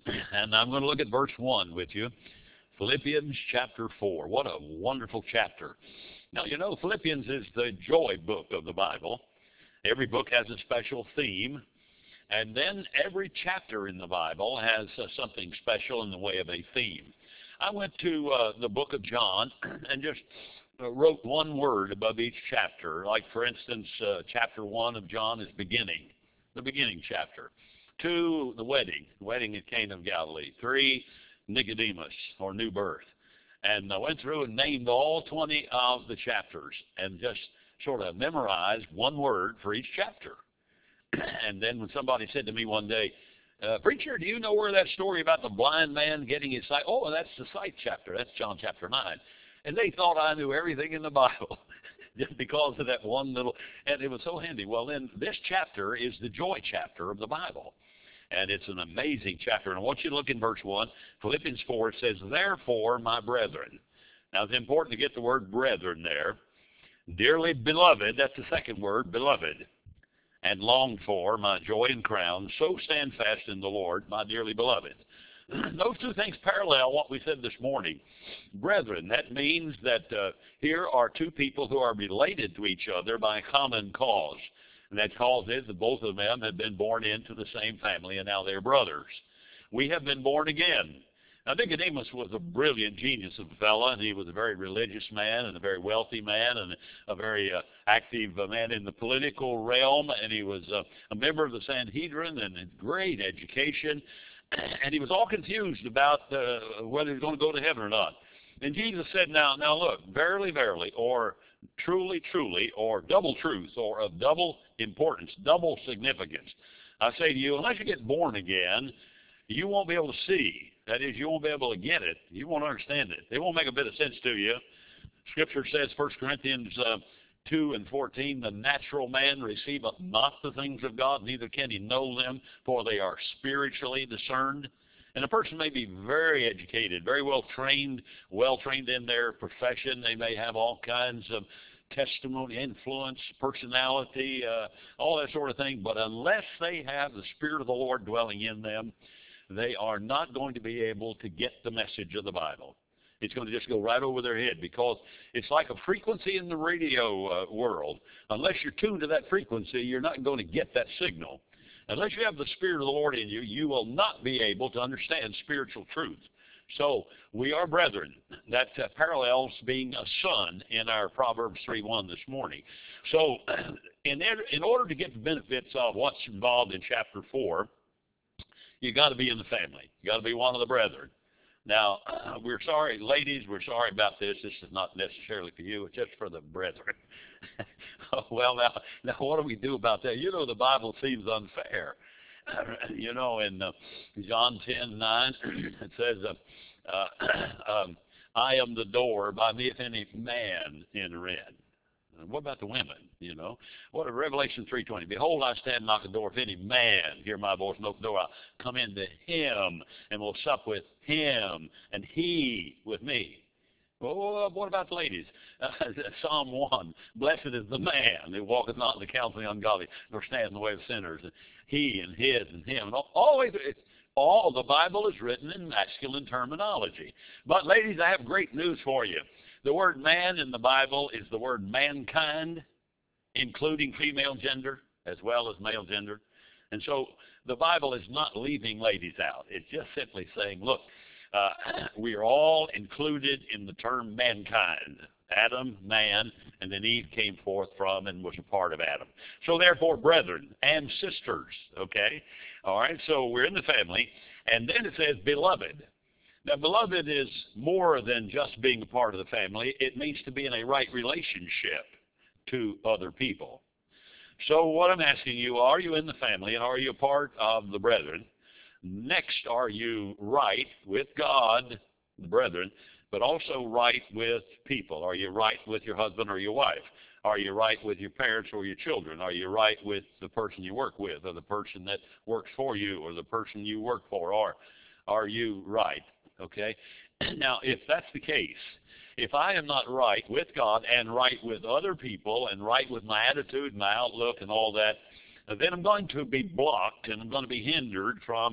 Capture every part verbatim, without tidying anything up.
And I'm going to look at verse one with you. Philippians chapter four. What a wonderful chapter. Now, you know, Philippians is the joy book of the Bible. Every book has a special theme. And then every chapter in the Bible has uh, something special in the way of a theme. I went to uh, the book of John and just uh, wrote one word above each chapter. Like, for instance, uh, chapter one of John is beginning, the beginning chapter. Two, the wedding, wedding at Cana of Galilee. Three, Nicodemus, or new birth. And I went through and named all twenty of the chapters and just sort of memorized one word for each chapter. And then when somebody said to me one day, uh, preacher, do you know where that story about the blind man getting his sight? Oh, that's the sight chapter. That's John chapter nine. And they thought I knew everything in the Bible just because of that one little, and it was so handy. Well, then this chapter is the joy chapter of the Bible. And it's an amazing chapter. And I want you to look in verse one. Philippians four says, therefore, my brethren. Now, it's important to get the word brethren there. Dearly beloved, that's the second word, beloved. And longed for, my joy and crown, so stand fast in the Lord, my dearly beloved. Those two things parallel what we said this morning. Brethren, that means that uh, here are two people who are related to each other by a common cause. And that cause is that both of them have been born into the same family, and now they're brothers. We have been born again. Now, Nicodemus was a brilliant genius of a fellow, and he was a very religious man and a very wealthy man and a very uh, active uh, man in the political realm, and he was uh, a member of the Sanhedrin and had great education, and he was all confused about uh, whether he was going to go to heaven or not. And Jesus said, now, now look, verily, verily, or truly, truly, or double truth, or of double importance, double significance. I say to you, unless you get born again, you won't be able to see. That is, you won't be able to get it. You won't understand it. It won't make a bit of sense to you. Scripture says, First Corinthians uh, two and fourteen, the natural man receiveth not the things of God, neither can he know them, for they are spiritually discerned. And a person may be very educated, very well trained, well trained in their profession. They may have all kinds of testimony, influence, personality, uh, all that sort of thing. But unless they have the Spirit of the Lord dwelling in them, they are not going to be able to get the message of the Bible. It's going to just go right over their head, because it's like a frequency in the radio uh, world. Unless you're tuned to that frequency, you're not going to get that signal. Unless you have the Spirit of the Lord in you, you will not be able to understand spiritual truth. So we are brethren. That uh, parallels being a son in our Proverbs three one this morning. So in, in order to get the benefits of what's involved in chapter four, you got to be in the family. You got to be one of the brethren. Now, uh, we're sorry, ladies, we're sorry about this. This is not necessarily for you. It's just for the brethren. Well, now, now, what do we do about that? You know, the Bible seems unfair. You know, in uh, John ten nine, it says, uh, uh, um, I am the door, by me if any man enter in. And what about the women, you know? What Revelation three twenty, behold, I stand and knock at the door. If any man hear my voice and open the door, I'll come into him and will sup with him and he with me. Well, what about the ladies? Uh, Psalm one, blessed is the man who walketh not in the counsel of the ungodly, nor stands in the way of sinners. And he and his and him. And all, all the way through, it's, all the Bible is written in masculine terminology. But ladies, I have great news for you. The word man in the Bible is the word mankind, including female gender as well as male gender. And so the Bible is not leaving ladies out. It's just simply saying, look, uh, we are all included in the term mankind. Adam, man, and then Eve came forth from and was a part of Adam. So therefore, brethren and sisters, okay? All right, so we're in the family. And then it says, beloved. Now, beloved is more than just being a part of the family. It means to be in a right relationship to other people. So what I'm asking you, are you in the family and are you a part of the brethren? Next, are you right with God, the brethren, but also right with people? Are you right with your husband or your wife? Are you right with your parents or your children? Are you right with the person you work with or the person that works for you or the person you work for? Or are you right? Okay? Now, if that's the case, if I am not right with God and right with other people and right with my attitude, my outlook and all that, then I'm going to be blocked and I'm going to be hindered from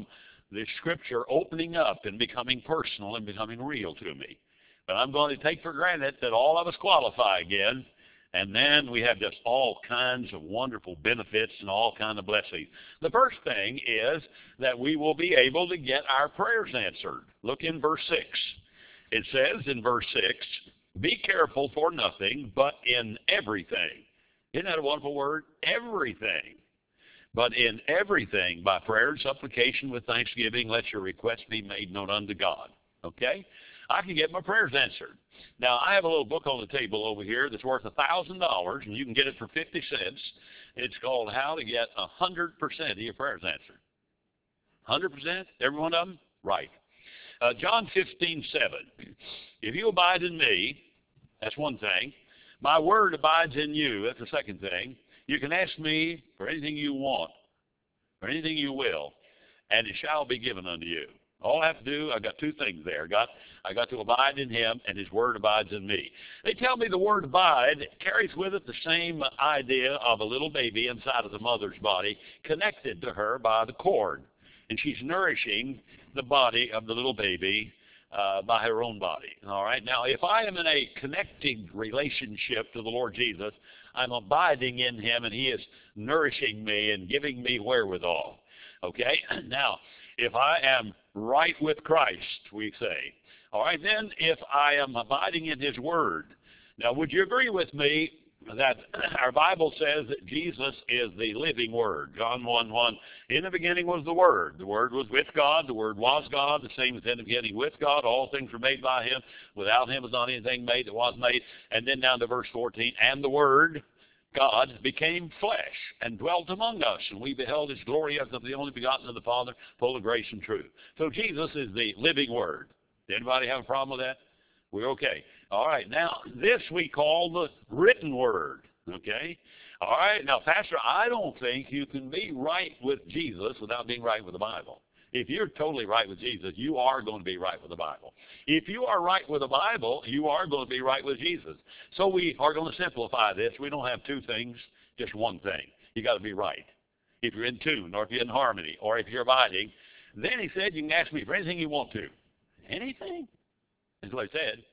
the Scripture opening up and becoming personal and becoming real to me. But I'm going to take for granted that all of us qualify again, and then we have just all kinds of wonderful benefits and all kinds of blessings. The first thing is that we will be able to get our prayers answered. Look in verse six. It says in verse six, be careful for nothing, but in everything. Isn't that a wonderful word? Everything. But in everything, by prayer and supplication with thanksgiving, let your requests be made known unto God. Okay? I can get my prayers answered. Now, I have a little book on the table over here that's worth one thousand dollars, and you can get it for fifty cents. It's called How to Get one hundred percent of Your Prayers Answered. one hundred percent? Every one of them? Right. Uh, John fifteen seven. If you abide in me, that's one thing. My word abides in you. That's the second thing. You can ask me for anything you want, or anything you will, and it shall be given unto you. All I have to do, I got two things there. I got, I got to abide in him, and his word abides in me. They tell me the word abide carries with it the same idea of a little baby inside of the mother's body, connected to her by the cord. And she's nourishing the body of the little baby uh, by her own body. All right. Now, if I am in a connecting relationship to the Lord Jesus, I'm abiding in him, and he is nourishing me and giving me wherewithal. Okay. Now, if I am right with Christ, we say. All right. Then, if I am abiding in his word. Now, would you agree with me that our Bible says that Jesus is the living Word? John one one, in the beginning was the Word. The Word was with God. The Word was God. The same as in the beginning with God. All things were made by him. Without him was not anything made that was made. And then down to verse fourteen, and the Word, God, became flesh and dwelt among us, and we beheld his glory as of the only begotten of the Father, full of grace and truth. So Jesus is the living Word. Did anybody have a problem with that? We're okay. All right. Now, this we call the written word. Okay? All right. Now, Pastor, I don't think you can be right with Jesus without being right with the Bible. If you're totally right with Jesus, you are going to be right with the Bible. If you are right with the Bible, you are going to be right with Jesus. So we are going to simplify this. We don't have two things, just one thing. You got to be right. If you're in tune, or if you're in harmony, or if you're abiding, then he said you can ask me for anything you want to. Anything? That's what he said.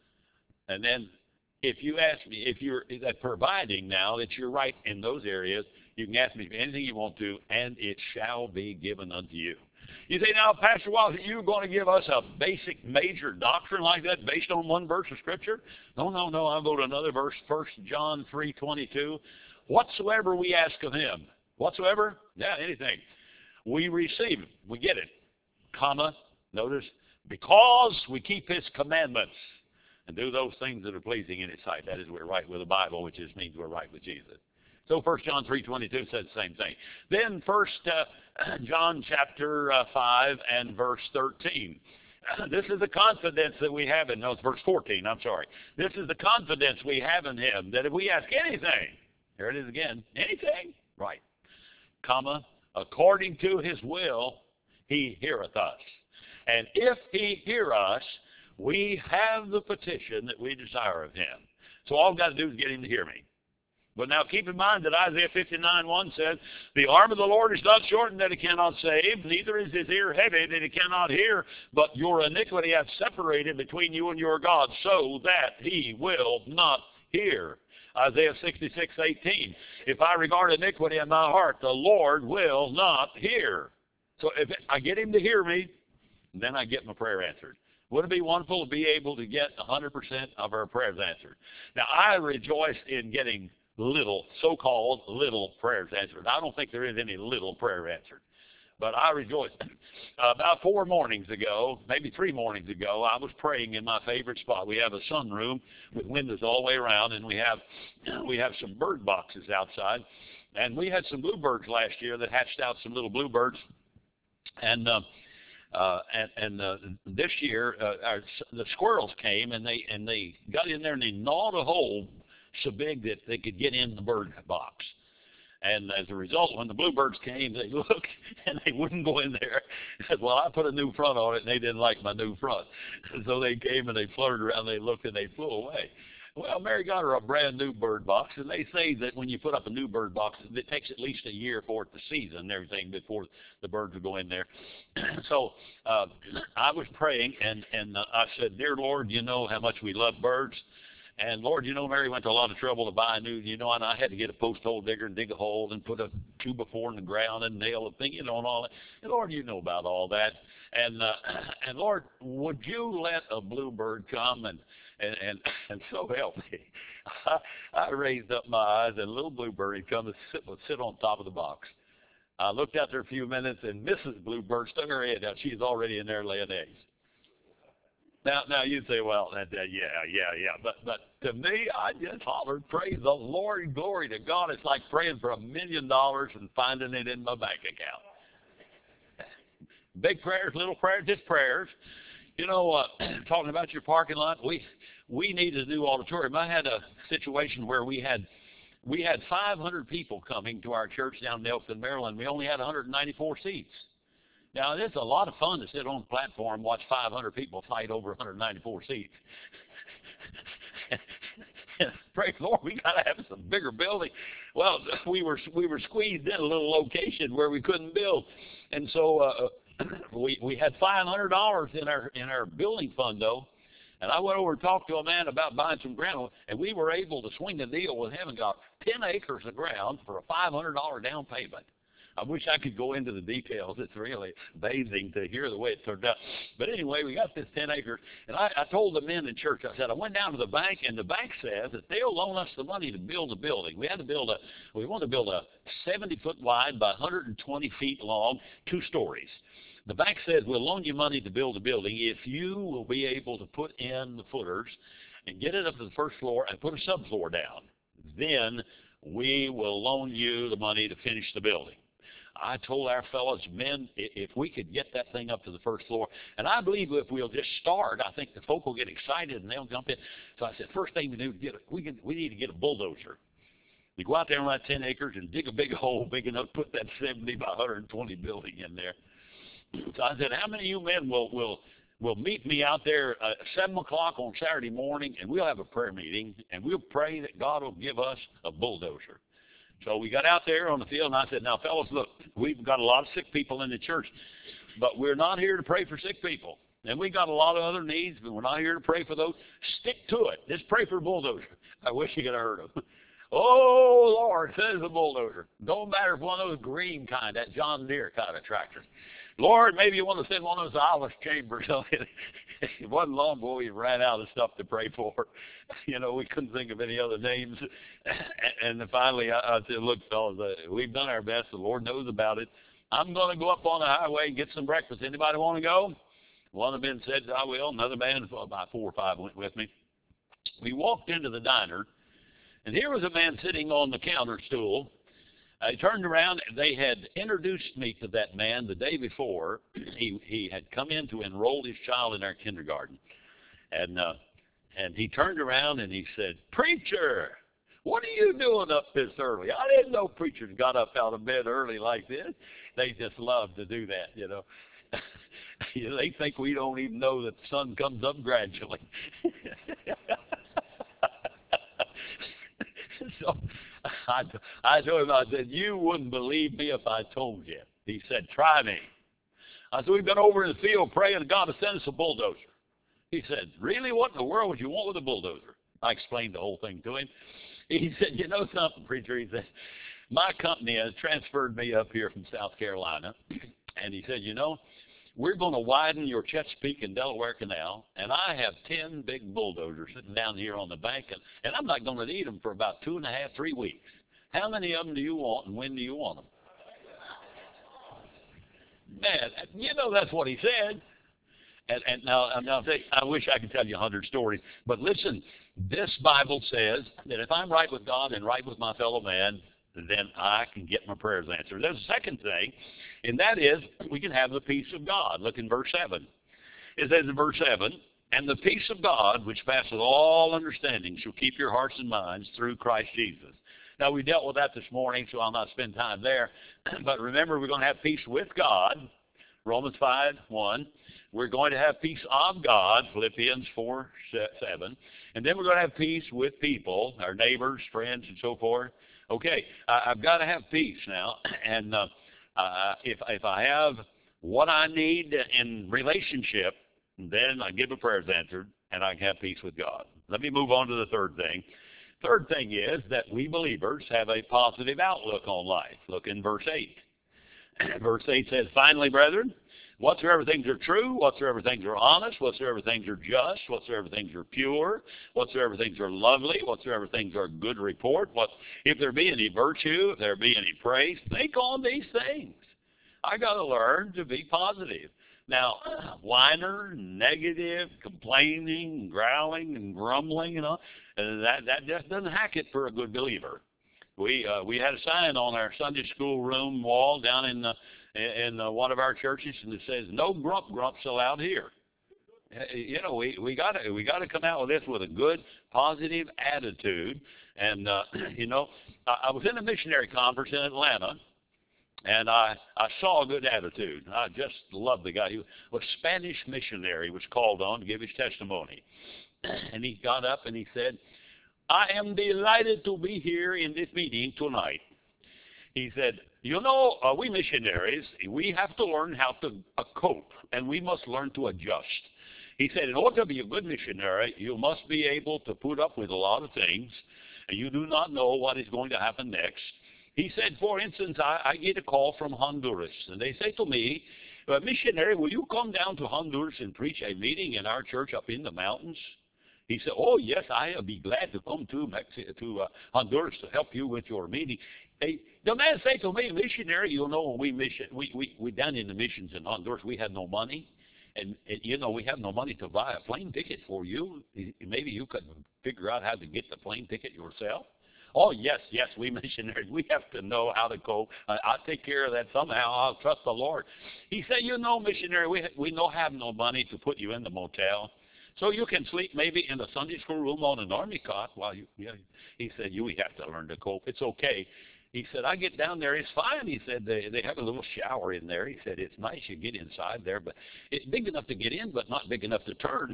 And then if you ask me, if you're that providing now that you're right in those areas, you can ask me for anything you want to, and it shall be given unto you. You say, now, Pastor Wallace, are you going to give us a basic major doctrine like that based on one verse of Scripture? No, no, no. I'll go to another verse, First John three twenty-two. Whatsoever we ask of him, whatsoever, yeah, anything, we receive it. We get it. Comma, notice, because we keep his commandments and do those things that are pleasing in his sight. That is, we're right with the Bible, which just means we're right with Jesus. So First John three twenty-two says the same thing. Then First uh, John chapter uh, five and verse thirteen. This is the confidence that we have in, no, it's verse fourteen, I'm sorry. This is the confidence we have in him, that if we ask anything, here it is again, anything, right, comma, according to his will, he heareth us. And if he hear us, we have the petition that we desire of him. So all I've got to do is get him to hear me. But now keep in mind that Isaiah fifty-nine one says, the arm of the Lord is not shortened that he cannot save, neither is his ear heavy that he cannot hear, but your iniquity hath separated between you and your God, so that he will not hear. Isaiah sixty-six eighteen, if I regard iniquity in my heart, the Lord will not hear. So if I get him to hear me, then I get my prayer answered. Wouldn't it be wonderful to be able to get one hundred percent of our prayers answered? Now, I rejoice in getting little, so-called little prayers answered. I don't think there is any little prayer answered. But I rejoice. About four mornings ago, maybe three mornings ago, I was praying in my favorite spot. We have a sunroom with windows all the way around, and we have we have some bird boxes outside. And we had some bluebirds last year that hatched out some little bluebirds. And uh, uh, and, and uh, this year, uh, our, the squirrels came, and they and they got in there, and they gnawed a hole so big that they could get in the bird box. And as a result, when the bluebirds came, they looked, and they wouldn't go in there. Well, I put a new front on it, and they didn't like my new front. So they came, and they fluttered around, they looked, and they flew away. Well, Mary got her a brand new bird box, and they say that when you put up a new bird box, it takes at least a year for it to season and everything before the birds will go in there. So uh, I was praying, and, and uh, I said, Dear Lord, you know how much we love birds. And Lord, you know, Mary went to a lot of trouble to buy a new, you know, and I had to get a post hole digger and dig a hole and put a two by four in the ground and nail a thing, you know, and all that. And Lord, you know about all that. And uh, and Lord, would you let a bluebird come and and and, and so help me? I, I raised up my eyes, and a little bluebird had come and sit, would sit on top of the box. I looked out there a few minutes, and Missus Bluebird stuck her head out. She's already in there laying eggs. Now, now you'd say, well, that, that, yeah, yeah, yeah. But, but to me, I just hollered, praise the Lord, glory to God. It's like praying for a million dollars and finding it in my bank account. Big prayers, little prayers, just prayers. You know, uh, talking about your parking lot, we we needed a new auditorium. I had a situation where we had we had five hundred people coming to our church down in Elkton, Maryland. We only had one hundred ninety-four seats. Now, it's a lot of fun to sit on the platform and watch five hundred people fight over one hundred ninety-four seats. Praise the Lord, we got to have some bigger building. Well, we were we were squeezed in a little location where we couldn't build, and so uh, we we had five hundred dollars in our in our building fund though. And I went over and talked to a man about buying some ground, and we were able to swing the deal with him and got ten acres of ground for a five hundred dollars down payment. I wish I could go into the details. It's really amazing to hear the way it turned out. But anyway, we got this ten acres, and I, I told the men in church, I said, I went down to the bank, and the bank says that they'll loan us the money to build a building. We had to build a, we want to build a seventy foot wide by one hundred twenty feet long, two stories. The bank says we'll loan you money to build a building if you will be able to put in the footers and get it up to the first floor and put a subfloor down. Then we will loan you the money to finish the building. I told our fellows, men, if we could get that thing up to the first floor, and I believe if we'll just start, I think the folk will get excited and they'll jump in. So I said, first thing we do, get a, we can, we need to get a bulldozer. We go out there on that ten acres and dig a big hole big enough to put that seventy by one hundred twenty building in there. So I said, how many of you men will will will meet me out there at seven o'clock on Saturday morning, and we'll have a prayer meeting, and we'll pray that God will give us a bulldozer. So we got out there on the field, and I said, now, fellas, look, we've got a lot of sick people in the church, but we're not here to pray for sick people. And we got a lot of other needs, but we're not here to pray for those. Stick to it. Just pray for a bulldozer. I wish you could have heard them. Oh, Lord, says the bulldozer. Don't matter if one of those green kind, that John Deere kind of tractor. Lord, maybe you want to send one of those Alice Chambers. It wasn't long before we ran out of stuff to pray for. You know, we couldn't think of any other names. And then finally, I, I said, look, fellas, uh, we've done our best. The Lord knows about it. I'm going to go up on the highway and get some breakfast. Anybody want to go? One of the men said, I will. Another man, about four or five, went with me. We walked into the diner, and here was a man sitting on the counter stool. I turned around, and they had introduced me to that man the day before. He he had come in to enroll his child in our kindergarten. And uh, and he turned around and he said, Preacher, what are you doing up this early? I didn't know preachers got up out of bed early like this. They just love to do that, you know. They think we don't even know that the sun comes up gradually. So I, I told him, I said, you wouldn't believe me if I told you. He said, try me. I said, we've been over in the field praying to God to send us a bulldozer. He said, really? What in the world would you want with a bulldozer? I explained the whole thing to him. He said, you know something, preacher? He said, my company has transferred me up here from South Carolina. And he said, you know, we're going to widen your Chesapeake and Delaware Canal, and I have ten big bulldozers sitting down here on the bank, and, and I'm not going to need them for about two and a half, three weeks. How many of them do you want, and when do you want them? Man, you know that's what he said. And, and now, now I wish I could tell you a hundred stories, but listen, this Bible says that if I'm right with God and right with my fellow man, then I can get my prayers answered. There's a second thing, and that is we can have the peace of God. Look in verse seven. It says in verse seven, and the peace of God, which passeth all understanding, shall keep your hearts and minds through Christ Jesus. Now, we dealt with that this morning, so I'll not spend time there. But remember, we're going to have peace with God. Romans five, one. We're going to have peace of God, Philippians four, seven. And then we're going to have peace with people, our neighbors, friends, and so forth. Okay, I, I've got to have peace now. And uh, uh, if, if I have what I need in relationship, then I give a prayer answered, and I can have peace with God. Let me move on to the third thing. Third thing is that we believers have a positive outlook on life. Look in verse eight. Verse eight says, finally, brethren, whatsoever things are true, whatsoever things are honest, whatsoever things are just, whatsoever things are pure, whatsoever things are lovely, whatsoever things are good report, what if there be any virtue, if there be any praise, think on these things. I got to learn to be positive. Now, whiner, negative, complaining, growling, and grumbling, you know, that that just doesn't hack it for a good believer. We uh, we had a sign on our Sunday school room wall down in uh, in uh, one of our churches, and it says, "No grump grumps allowed here." You know, we we got to we got to come out with this with a good, positive attitude. And uh, you know, I, I was in a missionary conference in Atlanta, and I I saw a good attitude. I just loved the guy. He was a Spanish missionary. He was called on to give his testimony, and he got up and he said, I am delighted to be here in this meeting tonight. He said, you know, uh, we missionaries, we have to learn how to uh, cope, and we must learn to adjust. He said, in order to be a good missionary, you must be able to put up with a lot of things, and you do not know what is going to happen next. He said, for instance, I, I get a call from Honduras, and they say to me, uh, missionary, will you come down to Honduras and preach a meeting in our church up in the mountains? He said, oh, yes, I'll be glad to come to Mexico, to uh, Honduras to help you with your meeting. Hey, the man said to me, missionary, you know, when we mission, we, we, we down in the missions in Honduras, we had no money. And, and, you know, we have no money to buy a plane ticket for you. Maybe you could figure out how to get the plane ticket yourself. Oh, yes, yes, we missionaries, we have to know how to go. Uh, I'll take care of that somehow. I'll trust the Lord. He said, you know, missionary, we, we don't have no money to put you in the motel. So you can sleep maybe in the Sunday school room on an army cot while you, yeah. He said, you have to learn to cope. It's okay. He said, I get down there, it's fine. He said, they, they have a little shower in there. He said, it's nice you get inside there, but it's big enough to get in, but not big enough to turn.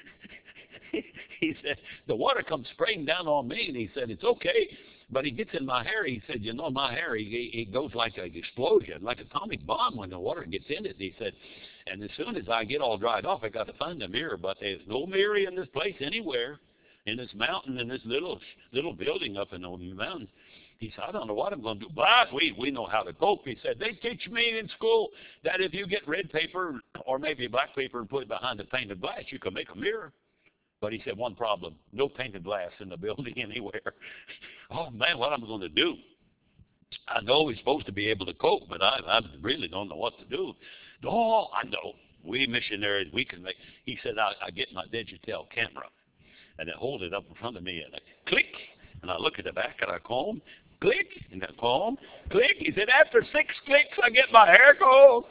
He said, the water comes spraying down on me, and he said, it's okay. But he gets in my hair. He said, you know, my hair, he, he goes like an explosion, like an atomic bomb when the water gets in it. He said, and as soon as I get all dried off, I got to find a mirror. But there's no mirror in this place anywhere, in this mountain, in this little little building up in the mountains. He said, I don't know what I'm going to do, but we, we know how to cope. He said, they teach me in school that if you get red paper or maybe black paper and put it behind the painted glass, you can make a mirror. But he said, one problem, no painted glass in the building anywhere. Oh, man, what am I going to do? I know we're supposed to be able to cope, but I, I really don't know what to do. Oh, I know. We missionaries, we can make. He said, I, I get my digital camera, and I hold it up in front of me, and I click, and I look at the back, and I comb, click, and I comb, click. He said, after six clicks, I get my hair combed.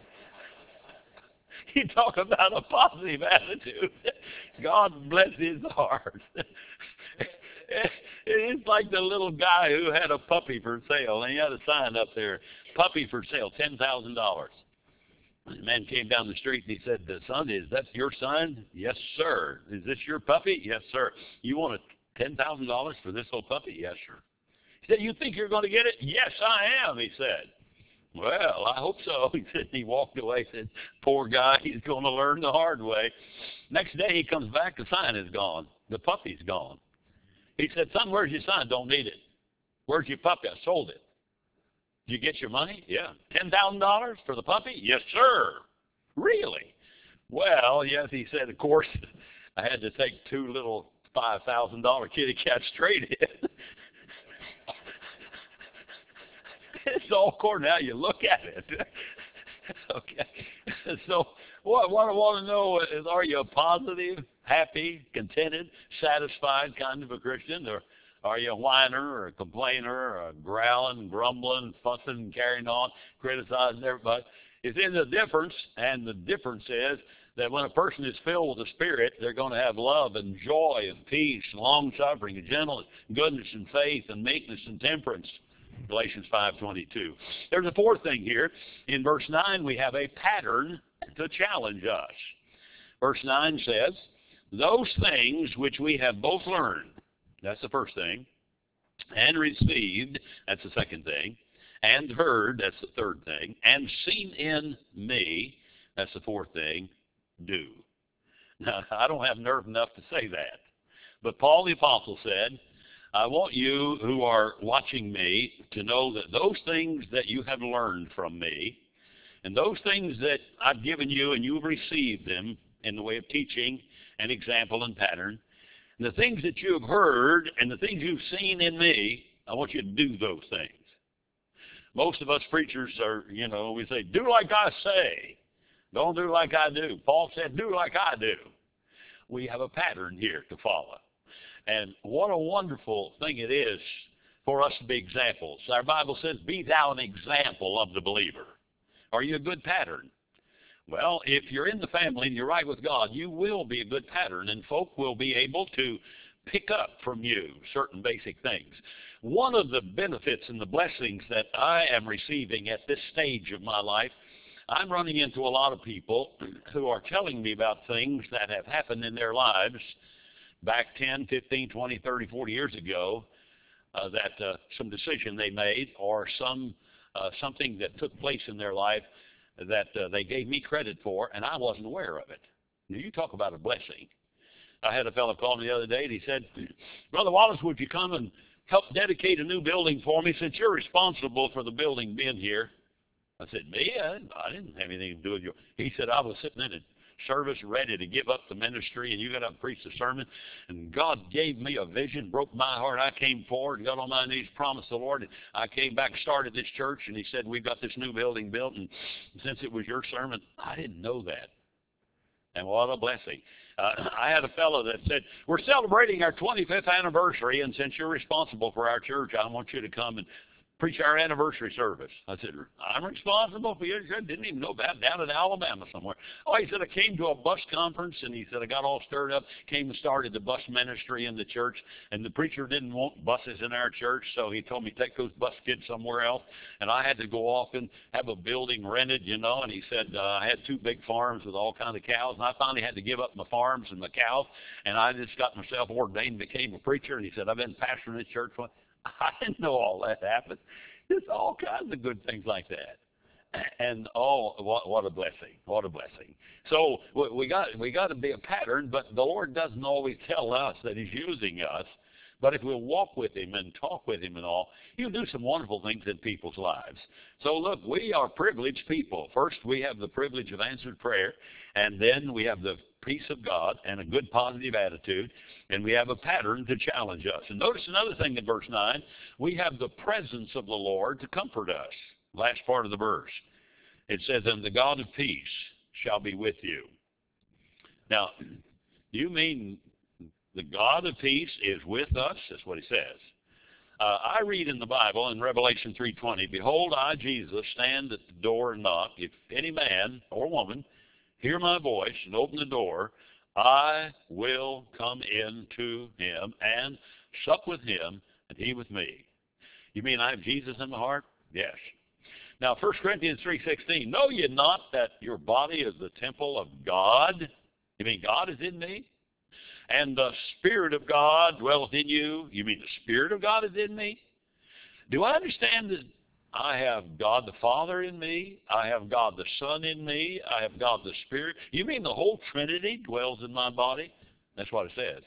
He talk about a positive attitude. God bless his heart. It's like the little guy who had a puppy for sale, and he had a sign up there, puppy for sale, ten thousand dollars. The man came down the street and he said, son, is that your son? Yes, sir. Is this your puppy? Yes, sir. You want ten thousand dollars for this old puppy? Yes, sir. He said, you think you're going to get it? Yes, I am, he said. Well, I hope so. He said, he walked away, said, poor guy, he's going to learn the hard way. Next day he comes back, the sign is gone. The puppy's gone. He said, son, where's your sign? Don't need it. Where's your puppy? I sold it. Did you get your money? Yeah. ten thousand dollars for the puppy? Yes, sir. Really? Well, yes, he said, of course, I had to take two little five thousand dollars kitty cats straight in. It's all according to how you look at it. Okay. So what, what I want to know is, are you a positive, happy, contented, satisfied kind of a Christian? Or are you a whiner or a complainer or a growling, grumbling, fussing, carrying on, criticizing everybody? It's in the difference, and the difference is that when a person is filled with the Spirit, they're going to have love and joy and peace and long-suffering and gentleness, goodness and faith and meekness and temperance. Galatians five twenty-two. There's a fourth thing here. In verse nine, we have a pattern to challenge us. Verse nine says, those things which we have both learned, that's the first thing, and received, that's the second thing, and heard, that's the third thing, and seen in me, that's the fourth thing, do. Now, I don't have nerve enough to say that. But Paul the Apostle said, I want you who are watching me to know that those things that you have learned from me, and those things that I've given you and you've received them in the way of teaching and example and pattern, and the things that you have heard and the things you've seen in me, I want you to do those things. Most of us preachers are, you know, we say, do like I say. Don't do like I do. Paul said, do like I do. We have a pattern here to follow. And what a wonderful thing it is for us to be examples. Our Bible says, be thou an example of the believer. Are you a good pattern? Well, if you're in the family and you're right with God, you will be a good pattern, and folk will be able to pick up from you certain basic things. One of the benefits and the blessings that I am receiving at this stage of my life, I'm running into a lot of people who are telling me about things that have happened in their lives back ten, fifteen, twenty, thirty, forty years ago, uh, that uh, some decision they made or some uh, something that took place in their life that uh, they gave me credit for, and I wasn't aware of it. Now, you talk about a blessing. I had a fellow call me the other day, and he said, Brother Wallace, would you come and help dedicate a new building for me since you're responsible for the building being here? I said, me? I, I didn't have anything to do with you. He said, I was sitting in a service ready to give up the ministry, and you got up and preached a sermon, and God gave me a vision, broke my heart. I came forward, got on my knees, promised the Lord, and I came back, started this church, and he said, we've got this new building built, and since it was your sermon, I didn't know that. And what a blessing. Uh, I had a fellow that said, we're celebrating our twenty-fifth anniversary, and since you're responsible for our church, I want you to come and preach our anniversary service. I said, I'm responsible for you? He said, didn't even know about it, down in Alabama somewhere. Oh, he said, I came to a bus conference, and he said, I got all stirred up, came and started the bus ministry in the church, and the preacher didn't want buses in our church, so he told me, take those bus kids somewhere else, and I had to go off and have a building rented, you know, and he said, uh, I had two big farms with all kinds of cows, and I finally had to give up my farms and my cows, and I just got myself ordained, became a preacher, and he said, I've been pastoring this church for I didn't know all that happened. There's all kinds of good things like that. And oh, what, what a blessing! What a blessing! So we got we got to be a pattern, but the Lord doesn't always tell us that He's using us. But if we'll walk with Him and talk with Him and all, He'll do some wonderful things in people's lives. So look, we are privileged people. First, we have the privilege of answered prayer, and then we have the peace of God and a good positive attitude, and we have a pattern to challenge us. And notice another thing in verse nine, we have the presence of the Lord to comfort us. Last part of the verse. It says, and the God of peace shall be with you. Now, do you mean the God of peace is with us? That's what he says. Uh, I read in the Bible in Revelation three twenty, behold, I, Jesus, stand at the door and knock. If any man or woman hear my voice and open the door, I will come in to him and sup with him and he with me. You mean I have Jesus in my heart? Yes. Now, First Corinthians three sixteen, know ye not that your body is the temple of God? You mean God is in me? And the Spirit of God dwelleth in you? You mean the Spirit of God is in me? Do I understand that I have God the Father in me? I have God the Son in me? I have God the Spirit? You mean the whole Trinity dwells in my body? That's what it says.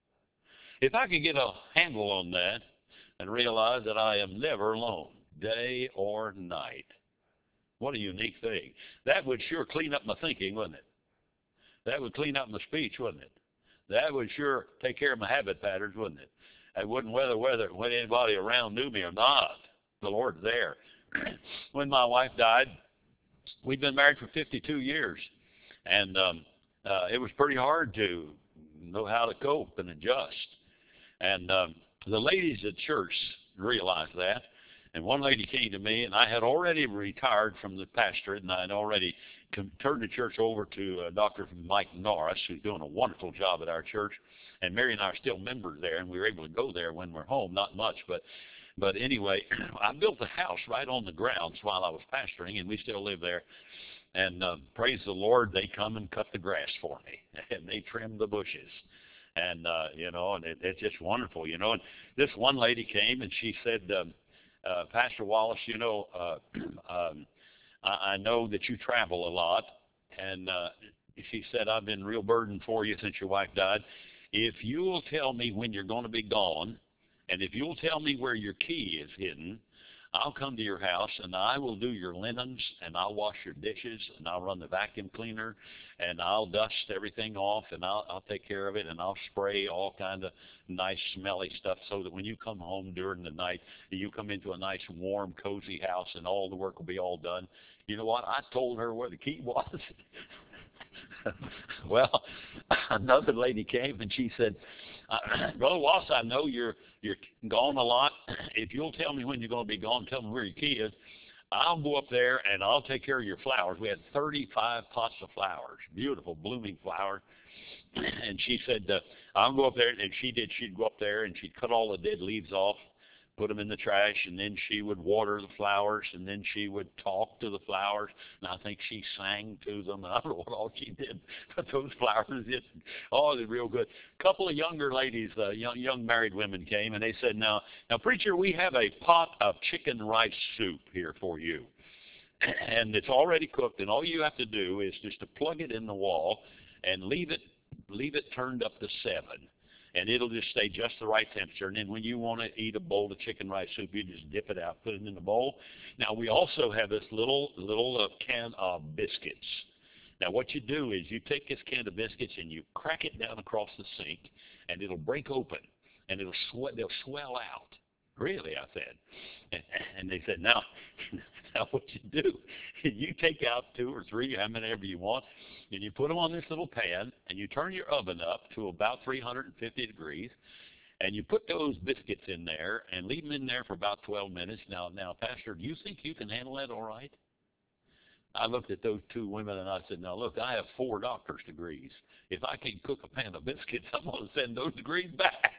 If I could get a handle on that and realize that I am never alone, day or night, what a unique thing. That would sure clean up my thinking, wouldn't it? That would clean up my speech, wouldn't it? That would sure take care of my habit patterns, wouldn't it? I wouldn't whether whether when anybody around knew me or not. The Lord's there. When my wife died, we'd been married for fifty-two years, and um, uh, it was pretty hard to know how to cope and adjust. And um, the ladies at church realized that. And one lady came to me, and I had already retired from the pastorate, and I had already turned the church over to uh, Doctor Mike Norris, who's doing a wonderful job at our church. And Mary and I are still members there, and we were able to go there when we're home, not much. But But anyway, I built a house right on the grounds while I was pastoring, and we still live there. And uh, praise the Lord, they come and cut the grass for me, and they trim the bushes. And, uh, you know, and it, it's just wonderful, you know. And this one lady came, and she said, um, uh, Pastor Wallace, you know, uh, um, I, I know that you travel a lot. And uh, she said, I've been real burdened for you since your wife died. If you'll tell me when you're going to be gone, and if you'll tell me where your key is hidden, I'll come to your house, and I will do your linens, and I'll wash your dishes, and I'll run the vacuum cleaner, and I'll dust everything off, and I'll, I'll take care of it, and I'll spray all kind of nice, smelly stuff so that when you come home during the night, you come into a nice, warm, cozy house, and all the work will be all done. You know what? I told her where the key was. Well, another lady came, and she said, uh, Brother Wallace, I know you're you're gone a lot. If you'll tell me when you're going to be gone, tell me where your key is, I'll go up there and I'll take care of your flowers. We had thirty-five pots of flowers, beautiful blooming flowers. And she said, uh, I'll go up there. And she did. She'd go up there and she'd cut all the dead leaves off, put them in the trash, and then she would water the flowers, and then she would talk to the flowers, and I think she sang to them. I don't know what all she did, but those flowers just, oh, they're real good. A couple of younger ladies, uh, young young married women came, and they said, now, now, preacher, we have a pot of chicken rice soup here for you, and it's already cooked, and all you have to do is just to plug it in the wall and leave it, leave it turned up to seven. And it'll just stay just the right temperature. And then when you want to eat a bowl of chicken rice soup, you just dip it out, put it in the bowl. Now, we also have this little little uh, can of biscuits. Now, what you do is you take this can of biscuits and you crack it down across the sink, and it'll break open, and it'll swe- they'll swell out. Really, I said. And, and they said, now, now what you do, you take out two or three, how many ever you want, and you put them on this little pan, and you turn your oven up to about three hundred fifty degrees, and you put those biscuits in there and leave them in there for about twelve minutes. Now, now, Pastor, do you think you can handle that all right? I looked at those two women, and I said, now, look, I have four doctor's degrees. If I can cook a pan of biscuits, I'm going to send those degrees back.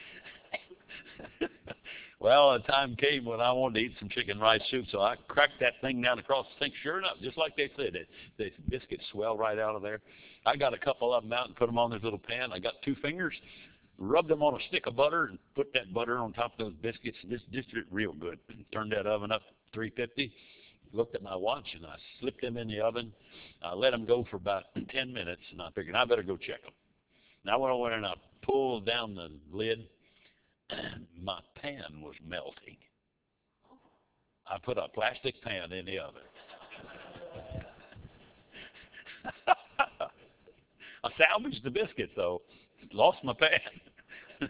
Well, a time came when I wanted to eat some chicken rice soup, so I cracked that thing down across the sink. Sure enough, just like they said, it, the biscuits swell right out of there. I got a couple of them out and put them on this little pan. I got two fingers, rubbed them on a stick of butter, and put that butter on top of those biscuits, and just, just did it real good. Turned that oven up to three fifty, looked at my watch, and I slipped them in the oven. I let them go for about ten minutes, and I figured I better go check them. Now, I went over and I pulled down the lid. My pan was melting. I put a plastic pan in the oven. I salvaged the biscuits, though. Lost my pan.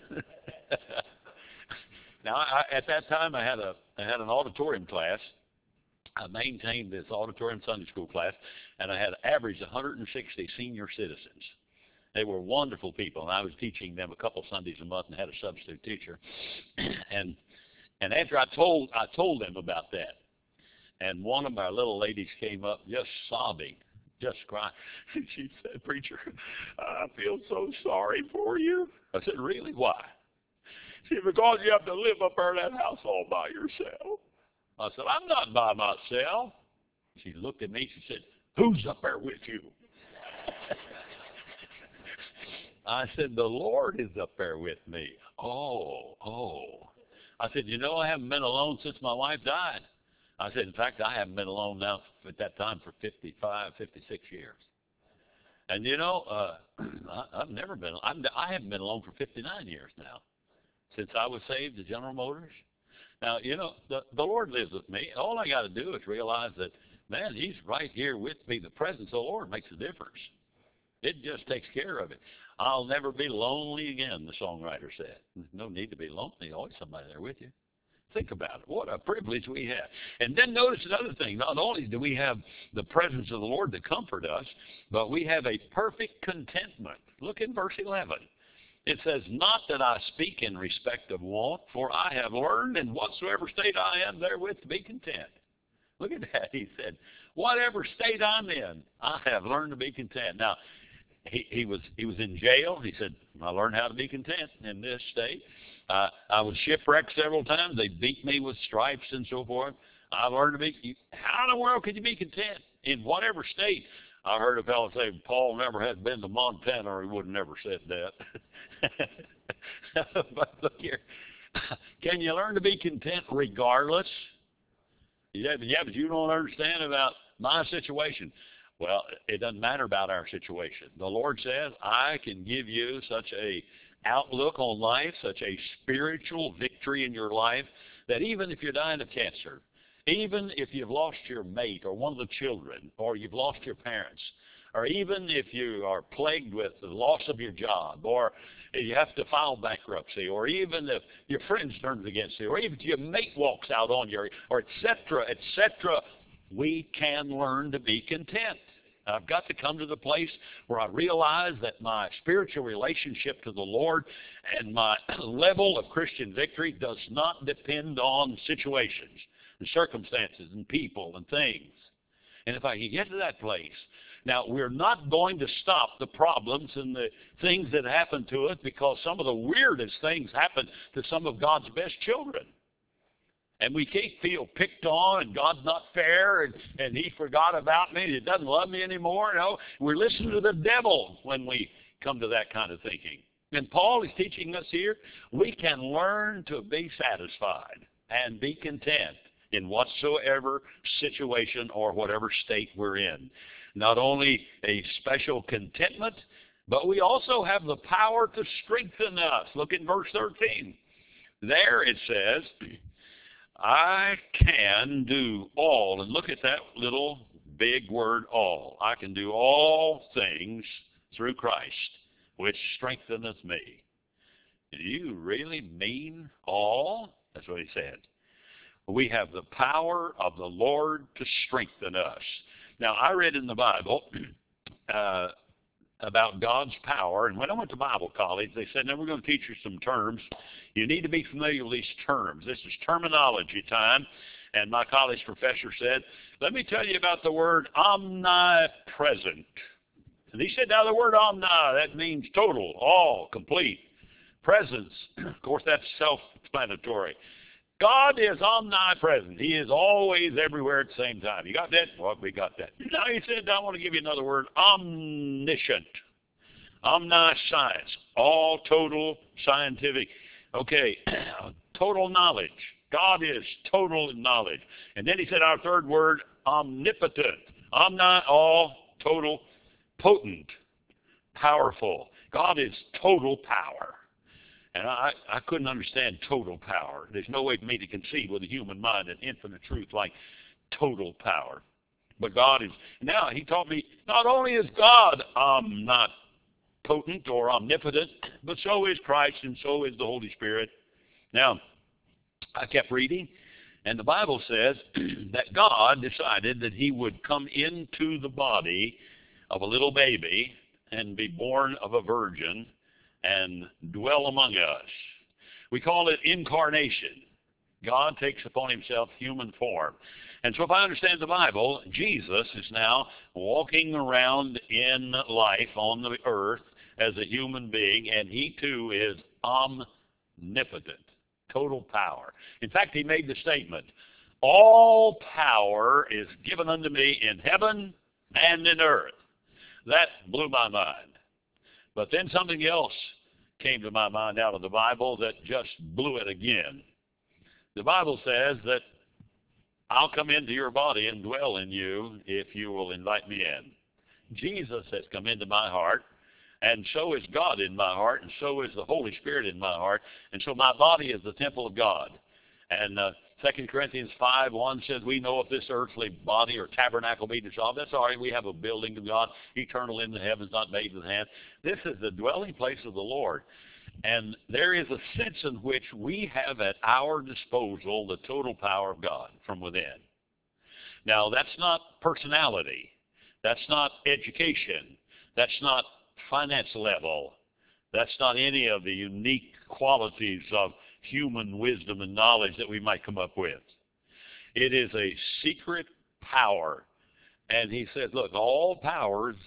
Now, I, at that time, I had a I had an auditorium class. I maintained this auditorium Sunday school class, and I had averaged one hundred sixty senior citizens. They were wonderful people, and I was teaching them a couple Sundays a month and had a substitute teacher. and and after I told I told them about that, and one of my little ladies came up just sobbing, just crying. She said, "Preacher, I feel so sorry for you." I said, "Really? Why?" She said, "Because you have to live up there in that house all by yourself." I said, "I'm not by myself." She looked at me. She said, "Who's up there with you?" I said, "The Lord is up there with me." Oh, oh. I said, "You know, I haven't been alone since my wife died." I said, "In fact, I haven't been alone now at that time for fifty-five, fifty-six years." And, you know, uh, I, I've never been, I'm, I haven't been alone for fifty-nine years now, since I was saved to General Motors. Now, you know, the, the Lord lives with me. All I got to do is realize that, man, He's right here with me. The presence of the Lord makes a difference. It just takes care of it. I'll never be lonely again, the songwriter said. There's no need to be lonely. Always somebody there with you. Think about it. What a privilege we have. And then notice another thing. Not only do we have the presence of the Lord to comfort us, but we have a perfect contentment. Look in verse eleven. It says, "Not that I speak in respect of want, for I have learned in whatsoever state I am therewith to be content." Look at that. He said, whatever state I'm in, I have learned to be content. Now, He, he was he was in jail. He said, "I learned how to be content in this state." Uh, I was shipwrecked several times. They beat me with stripes and so forth. I learned to be, how in the world could you be content in whatever state? I heard a fellow say, Paul never had been to Montana or he would have never said that. But look here, can you learn to be content regardless? Yeah, but, yeah, but you don't understand about my situation. Well, it doesn't matter about our situation. The Lord says, I can give you such a outlook on life, such a spiritual victory in your life, that even if you're dying of cancer, even if you've lost your mate or one of the children, or you've lost your parents, or even if you are plagued with the loss of your job, or you have to file bankruptcy, or even if your friends turn against you, or even if your mate walks out on you, or et cetera, et cetera, we can learn to be content. I've got to come to the place where I realize that my spiritual relationship to the Lord and my level of Christian victory does not depend on situations and circumstances and people and things. And if I can get to that place, now we're not going to stop the problems and the things that happen to us, because some of the weirdest things happen to some of God's best children. And we can't feel picked on and God's not fair and, and he forgot about me and he doesn't love me anymore. No, we're listening to the devil when we come to that kind of thinking. And Paul is teaching us here, we can learn to be satisfied and be content in whatsoever situation or whatever state we're in. Not only a special contentment, but we also have the power to strengthen us. Look at verse thirteen. There it says, I can do all, and look at that little big word, all. I can do all things through Christ, which strengtheneth me. Do you really mean all? That's what he said. We have the power of the Lord to strengthen us. Now, I read in the Bible uh, about God's power, and when I went to Bible college, they said, now we're going to teach you some terms. You need to be familiar with these terms. This is terminology time. And my college professor said, let me tell you about the word omnipresent. And he said, now the word omni, that means total, all, complete. Presence, of course, that's self-explanatory. God is omnipresent. He is always everywhere at the same time. You got that? Well, we got that. Now he said, I want to give you another word, omniscient. Omniscience, all total scientific. Okay, total knowledge. God is total in knowledge. And then he said our third word, omnipotent. Omni, all, total, potent, powerful. God is total power. And I, I couldn't understand total power. There's no way for me to conceive with a human mind an infinite truth like total power. But God is, now he taught me, not only is God omnipotent or omnipotent, but so is Christ and so is the Holy Spirit. Now, I kept reading, and the Bible says that God decided that he would come into the body of a little baby and be born of a virgin and dwell among us. We call it incarnation. God takes upon himself human form. And so if I understand the Bible, Jesus is now walking around in life on the earth as a human being, and he too is omnipotent, total power. In fact, he made the statement, all power is given unto me in heaven and in earth. That blew my mind. But then something else came to my mind out of the Bible that just blew it again. The Bible says that I'll come into your body and dwell in you if you will invite me in. Jesus has come into my heart, and so is God in my heart, and so is the Holy Spirit in my heart, and so my body is the temple of God. And uh, Second Corinthians five one says, we know if this earthly body or tabernacle be dissolved, that's all right. We have a building of God, eternal in the heavens, not made with hands. This is the dwelling place of the Lord. And there is a sense in which we have at our disposal the total power of God from within. Now, that's not personality. That's not education. That's not finance level. That's not any of the unique qualities of human wisdom and knowledge that we might come up with. It is a secret power. And he said, look, all powers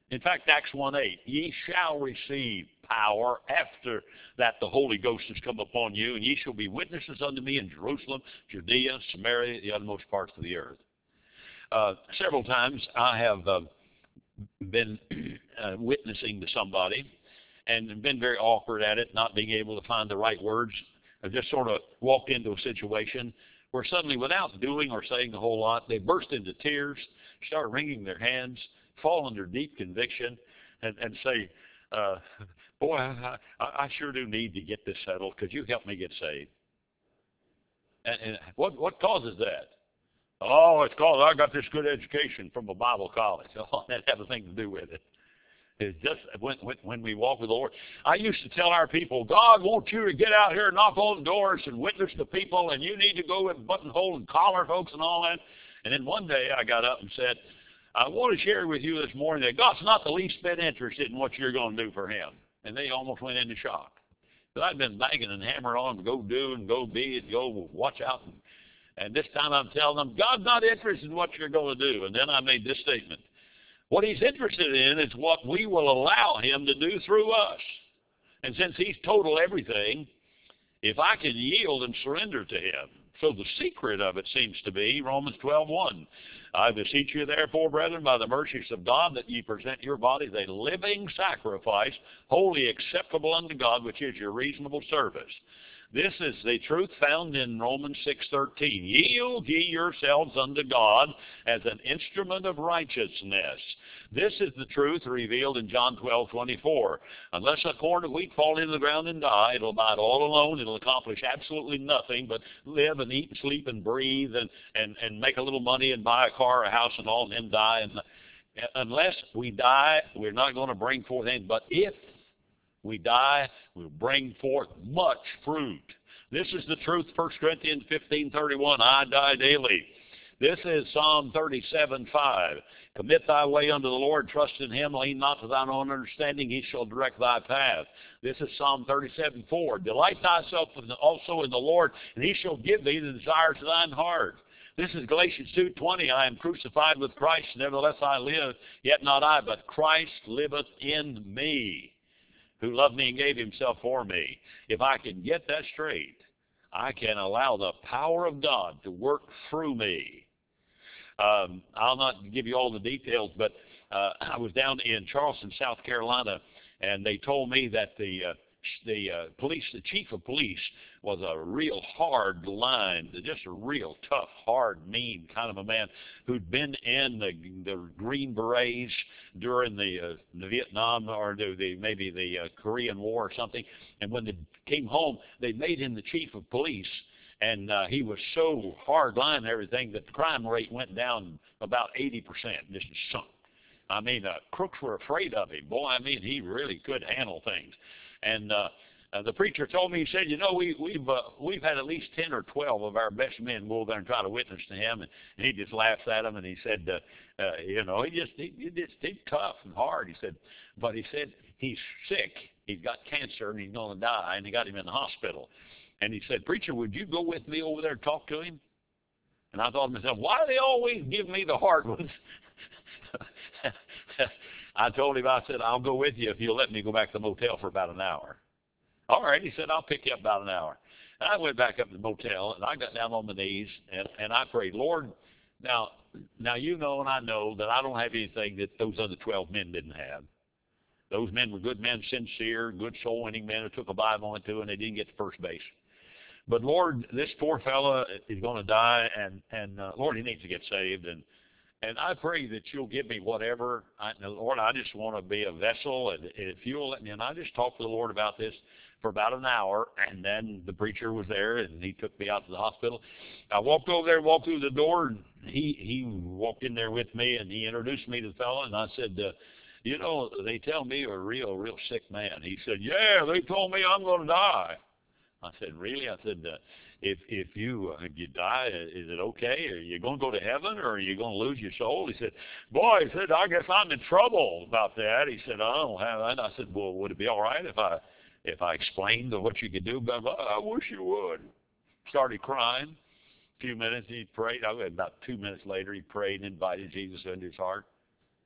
In fact, Acts one eight, ye shall receive power after that the Holy Ghost has come upon you, and ye shall be witnesses unto me in Jerusalem, Judea, Samaria, the uttermost parts of the earth. Uh, several times I have uh, been uh, witnessing to somebody and been very awkward at it, not being able to find the right words. I just sort of walked into a situation where suddenly, without doing or saying a whole lot, they burst into tears, start wringing their hands, fall under deep conviction, and, and say, uh, boy, I, I, I sure do need to get this settled. Could you help me get saved? And, and what, what causes that? Oh, it's called, I got this good education from a Bible college. Oh, that had a thing to do with it. It's just when, when, when we walk with the Lord. I used to tell our people, God wants you to get out here and knock on doors and witness to people, and you need to go and buttonhole and collar folks and all that. And then one day I got up and said, I want to share with you this morning that God's not the least bit interested in what you're going to do for him. And they almost went into shock. But I'd been banging and hammering on to go do and go be and go watch out. And, and this time I'm telling them, God's not interested in what you're going to do. And then I made this statement. What he's interested in is what we will allow him to do through us. And since he's total everything, if I can yield and surrender to him. So the secret of it seems to be Romans twelve one. I beseech you therefore, brethren, by the mercies of God, that ye present your bodies a living sacrifice, wholly acceptable unto God, which is your reasonable service. This is the truth found in Romans six thirteen. Yield ye yourselves unto God as an instrument of righteousness. This is the truth revealed in John twelve twenty-four. Unless a corn of wheat fall into the ground and die, it'll abide all alone. It'll accomplish absolutely nothing but live and eat and sleep and breathe and, and, and make a little money and buy a car, a house and all, and then die. And unless we die, we're not going to bring forth anything. But if we die, we'll bring forth much fruit. This is the truth, First Corinthians fifteen thirty-one, I die daily. This is Psalm thirty-seven five. Commit thy way unto the Lord, trust in him, lean not to thine own understanding, he shall direct thy path. This is Psalm thirty-seven four. Delight thyself also in the Lord, and he shall give thee the desires of thine heart. This is Galatians two twenty. I am crucified with Christ, nevertheless I live, yet not I, but Christ liveth in me, who loved me and gave himself for me. If I can get that straight, I can allow the power of God to work through me. Um, I'll not give you all the details, but uh, I was down in Charleston, South Carolina, and they told me that the uh, the uh, police, the chief of police, was a real hard line, just a real tough, hard, mean kind of a man who'd been in the, the Green Berets during the, uh, the Vietnam or the, the maybe the uh, Korean War or something. And when they came home, they made him the chief of police. And uh, he was so hard line and everything that the crime rate went down about eighty percent. Just sunk. I mean, uh, crooks were afraid of him. Boy, I mean, he really could handle things. And uh, uh, the preacher told me, he said, you know, we, we've uh, we've had at least ten or twelve of our best men go there and try to witness to him. And, and he just laughs at them, and he said, uh, uh, you know, he just, he, he just, he's tough and hard. He said, but he said, he's sick. He's got cancer, and he's going to die, and they got him in the hospital. And he said, preacher, would you go with me over there and talk to him? And I thought to myself, why do they always give me the hard ones? I told him, I said, I'll go with you if you'll let me go back to the motel for about an hour. All right, he said, I'll pick you up about an hour. And I went back up to the motel, and I got down on my knees, and, and I prayed, Lord, now, now you know and I know that I don't have anything that those other twelve men didn't have. Those men were good men, sincere, good soul-winning men who took a Bible into, and they didn't get to first base. But, Lord, this poor fella is going to die, and, and uh, Lord, he needs to get saved. And and I pray that you'll give me whatever. I, Lord, I just want to be a vessel. And if you'll let me, and I just talked to the Lord about this for about an hour, and then the preacher was there, and he took me out to the hospital. I walked over there, walked through the door, and he, he walked in there with me, and he introduced me to the fellow, and I said, uh, you know, they tell me you're a real, real sick man. He said, yeah, they told me I'm going to die. I said, really? I said, uh, if if you uh, if you die, is it okay? Are you going to go to heaven, or are you going to lose your soul? He said, boy, he said, I guess I'm in trouble about that. He said, I don't have that. I said, well, would it be all right if I if I explained what you could do? Blah, blah. I wish you would. Started crying. A few minutes, he prayed. I About two minutes later, he prayed and invited Jesus into his heart.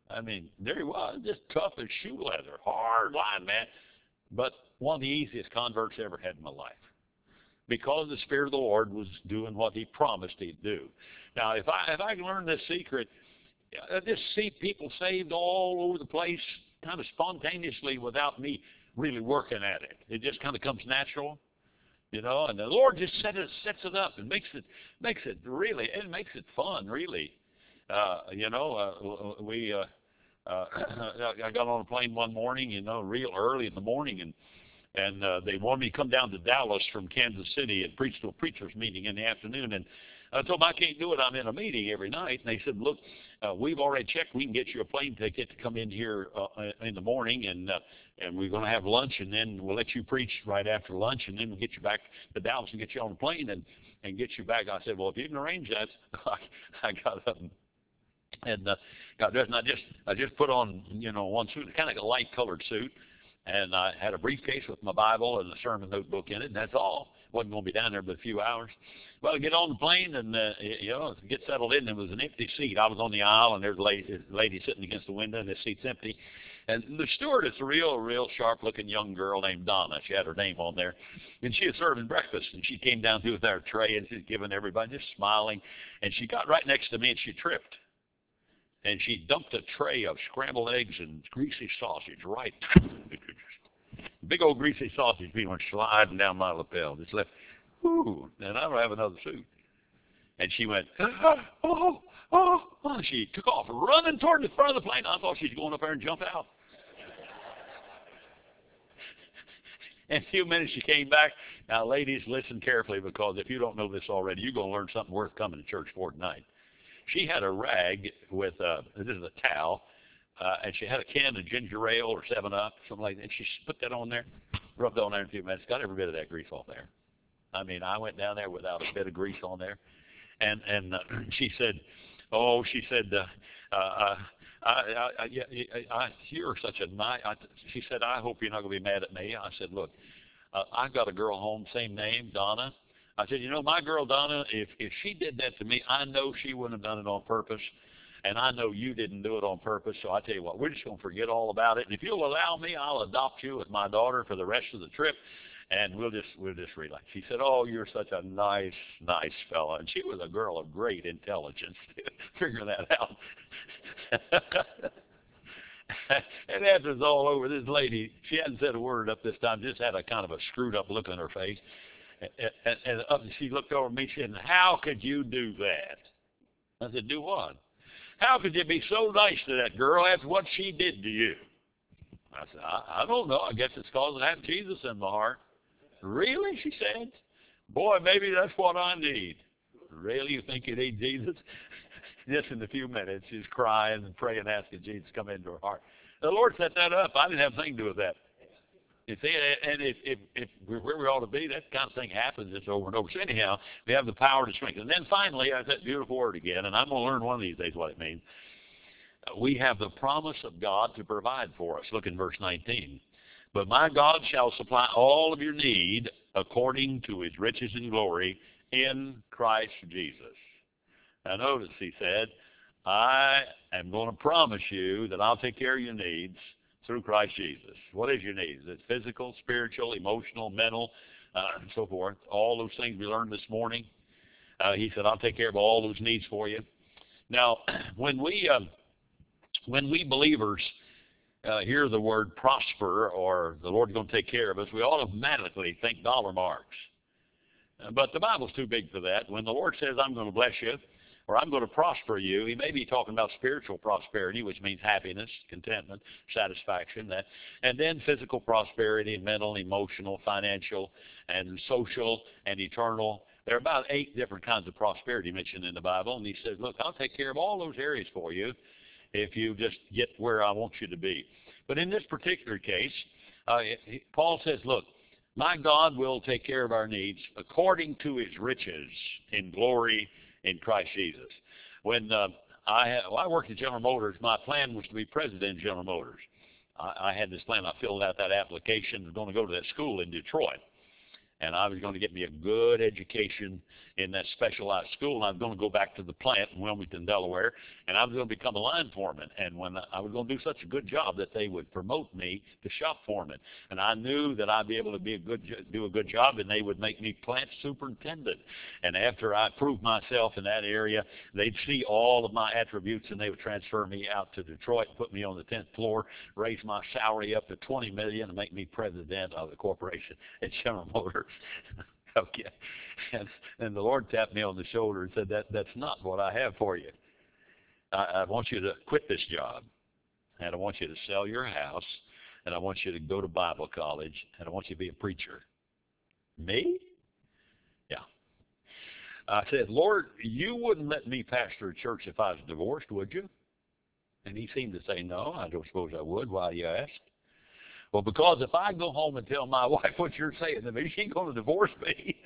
I mean, there he was, just tough as shoe leather, hard line man. But one of the easiest converts I ever had in my life, because the Spirit of the Lord was doing what He promised He'd do. Now, if I if I can learn this secret, I just see people saved all over the place, kind of spontaneously, without me really working at it. It just kind of comes natural, you know. And the Lord just set it, sets it up and makes it makes it really, it makes it fun, really. Uh, you know, uh, we. Uh, uh, I got on a plane one morning, you know, real early in the morning, and and uh, they wanted me to come down to Dallas from Kansas City and preach to a preachers meeting in the afternoon. And I told them I can't do it. I'm in a meeting every night. And they said, look, uh, we've already checked. We can get you a plane ticket to come in here uh, in the morning, and uh, and we're going to have lunch, and then we'll let you preach right after lunch, and then we'll get you back to Dallas and get you on a plane and, and get you back. I said, well, if you can arrange that, I, I got up and uh, got dressed. And I just, I just put on, you know, one suit, kind of a light-colored suit. And I had a briefcase with my Bible and a sermon notebook in it, and that's all. Wasn't going to be down there but a few hours. Well, I get on the plane and, uh, you know, get settled in. There was an empty seat. I was on the aisle, and there's a lady, a lady sitting against the window, and this seat's empty. And the stewardess, a real, real sharp-looking young girl named Donna. She had her name on there. And she was serving breakfast, and she came down through with her tray, and she's giving everybody, just smiling. And she got right next to me, and she tripped. And she dumped a tray of scrambled eggs and greasy sausage right. Big old greasy sausage being went sliding down my lapel. Just left, ooh, and I don't have another suit. And she went, oh, oh, oh, oh. She took off running toward the front of the plane. I thought she was going up there and jump out. In a few minutes she came back. Now, ladies, listen carefully, because if you don't know this already, you're going to learn something worth coming to church for tonight. She had a rag with, uh, this is a towel, uh, and she had a can of ginger ale or seven up, something like that. And she put that on there, rubbed it on there in a few minutes, got every bit of that grease off there. I mean, I went down there without a bit of grease on there. And and uh, she said, oh, she said, uh, uh, I, I, I, I, you're such a nice, I, she said, I hope you're not going to be mad at me. I said, look, uh, I've got a girl home, same name, Donna. I said, you know, my girl Donna, if, if she did that to me, I know she wouldn't have done it on purpose, and I know you didn't do it on purpose, so I tell you what, we're just going to forget all about it, and if you'll allow me, I'll adopt you as my daughter for the rest of the trip, and we'll just we'll just relax. She said, oh, you're such a nice, nice fella, and she was a girl of great intelligence. Figure that out. And after it's all over, this lady, she hadn't said a word up this time, just had a kind of a screwed up look on her face. And, and, and up, she looked over at me, she said, how could you do that? I said, do what? How could you be so nice to that girl after what she did to you? I said, I, I don't know. I guess it's because I have Jesus in my heart. Really? She said. Boy, maybe that's what I need. Really? You think you need Jesus? Just in a few minutes, she's crying and praying, asking Jesus to come into her heart. The Lord set that up. I didn't have anything to do with that. You see, and if, if, if we're where we ought to be, that kind of thing happens just over and over. So anyhow, we have the power to strengthen. And then finally, I said beautiful word again, and I'm going to learn one of these days what it means. We have the promise of God to provide for us. Look in verse nineteen. But my God shall supply all of your need according to his riches and glory in Christ Jesus. Now notice he said, I am going to promise you that I'll take care of your needs through Christ Jesus. What is your needs? It's physical, spiritual, emotional, mental, uh, and so forth. All those things we learned this morning. Uh, he said, I'll take care of all those needs for you. Now, when we um, when we believers uh, hear the word prosper or the Lord's going to take care of us, we automatically think dollar marks. Uh, but the Bible's too big for that. When the Lord says, I'm going to bless you, or I'm going to prosper you, he may be talking about spiritual prosperity, which means happiness, contentment, satisfaction, that, and then physical prosperity, mental, emotional, financial, and social, and eternal. There are about eight different kinds of prosperity mentioned in the Bible, and he says, look, I'll take care of all those areas for you if you just get where I want you to be. But in this particular case, uh, Paul says, look, my God will take care of our needs according to his riches in glory in Christ Jesus. When uh, I, had, well, I worked at General Motors, my plan was to be president of General Motors. I, I had this plan. I filled out that application. I was going to go to that school in Detroit. and I was going to get me a good education in that specialized school, and I was going to go back to the plant in Wilmington, Delaware, and I was going to become a line foreman. And when I was going to do such a good job that they would promote me to shop foreman, and I knew that I'd be able to be a good do a good job, and they would make me plant superintendent. And after I proved myself in that area, they'd see all of my attributes, and they would transfer me out to Detroit, put me on the tenth floor, raise my salary up to twenty million, and make me president of the corporation at General Motors. Okay. And, and the Lord tapped me on the shoulder and said, that that's not what I have for you. I, I want you to quit this job, and I want you to sell your house, and I want you to go to Bible college, and I want you to be a preacher. Me? Yeah. I said, Lord, you wouldn't let me pastor a church if I was divorced, would you? And he seemed to say, no, I don't suppose I would. Why do you ask? Well, because if I go home and tell my wife what you're saying to me, she ain't going to divorce me.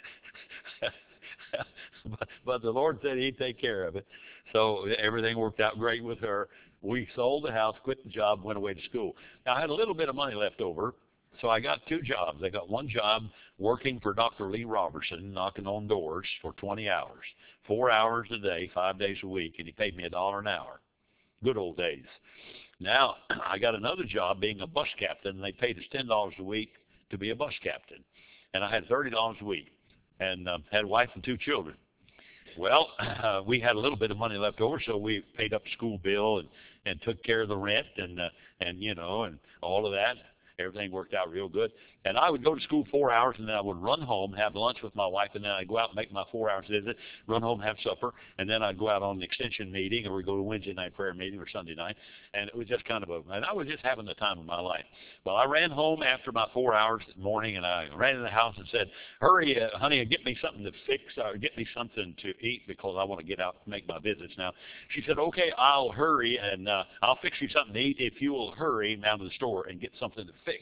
but, but the Lord said he'd take care of it. So everything worked out great with her. We sold the house, quit the job, went away to school. Now, I had a little bit of money left over, so I got two jobs. I got one job working for Doctor Lee Robertson, knocking on doors for twenty hours, four hours a day, five days a week, and he paid me a dollar an hour. Good old days. Now, I got another job being a bus captain, and they paid us ten dollars a week to be a bus captain. And I had thirty dollars a week and uh, had a wife and two children. Well, uh, we had a little bit of money left over, so we paid up the school bill and, and took care of the rent and, uh, and, you know, and all of that. Everything worked out real good. And I would go to school four hours, and then I would run home, have lunch with my wife, and then I'd go out and make my four hours visit, run home, have supper, and then I'd go out on the extension meeting, or we'd go to Wednesday night prayer meeting or Sunday night. And it was just kind of a, and I was just having the time of my life. Well, I ran home after my four hours in the morning, and I ran in the house and said, hurry, uh, honey, get me something to fix, or get me something to eat, because I want to get out and make my visits now. She said, okay, I'll hurry, and uh, I'll fix you something to eat if you will hurry down to the store and get something to fix.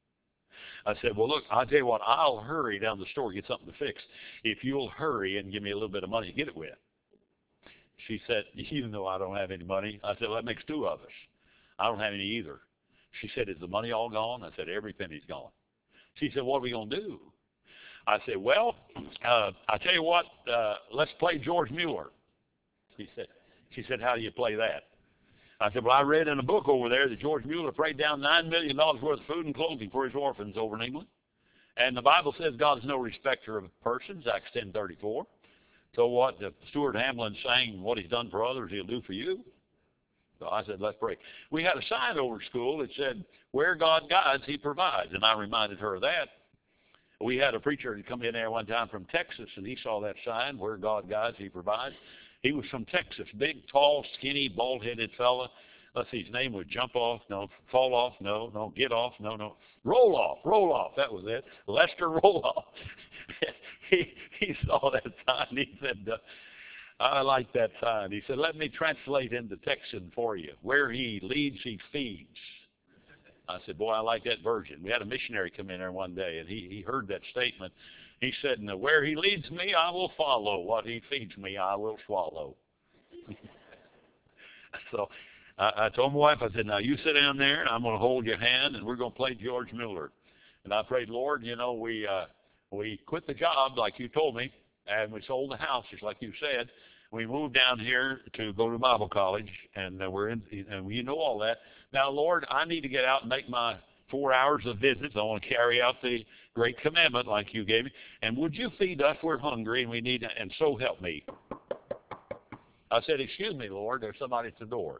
I said, well, look, I'll tell you what, I'll hurry down to the store and get something to fix if you'll hurry and give me a little bit of money to get it with. She said, you know I don't have any money. I said, well, that makes two of us. I don't have any either. She said, is the money all gone? I said, every penny's gone. She said, what are we going to do? I said, well, uh, I tell you what, uh, let's play George Mueller. She said, she said, how do you play that? I said, well, I read in a book over there that George Mueller prayed down nine million dollars worth of food and clothing for his orphans over in England. And the Bible says God is no respecter of persons, Acts ten thirty-four. So what, the Stuart Hamlin saying what he's done for others, he'll do for you? So I said, let's pray. We had a sign over school that said, where God guides, he provides. And I reminded her of that. We had a preacher that come in there one time from Texas, and he saw that sign, where God guides, he provides. He was from Texas, big, tall, skinny, bald-headed fella. Let's see, his name was Jump Off, no, Fall Off, no, no, Get Off, no, no, Roll Off, Roll Off, that was it, Lester Roll Off. he, he saw that sign, he said, uh, I like that sign. He said, let me translate into Texan for you. Where he leads, he feeds. I said, boy, I like that version. We had a missionary come in there one day, and he, he heard that statement. He said, no, where he leads me, I will follow. What he feeds me, I will swallow. So I, I told my wife, I said, now you sit down there, and I'm going to hold your hand, and we're going to play George Mueller. And I prayed, Lord, you know, we uh, we quit the job like you told me, and we sold the house just like you said. We moved down here to go to Bible college, and uh, we're in, and you know all that. Now, Lord, I need to get out and make my four hours of visits. I want to carry out the great commandment like you gave me. And would you feed us? We're hungry, and we need, and so help me. I said, excuse me, Lord, there's somebody at the door.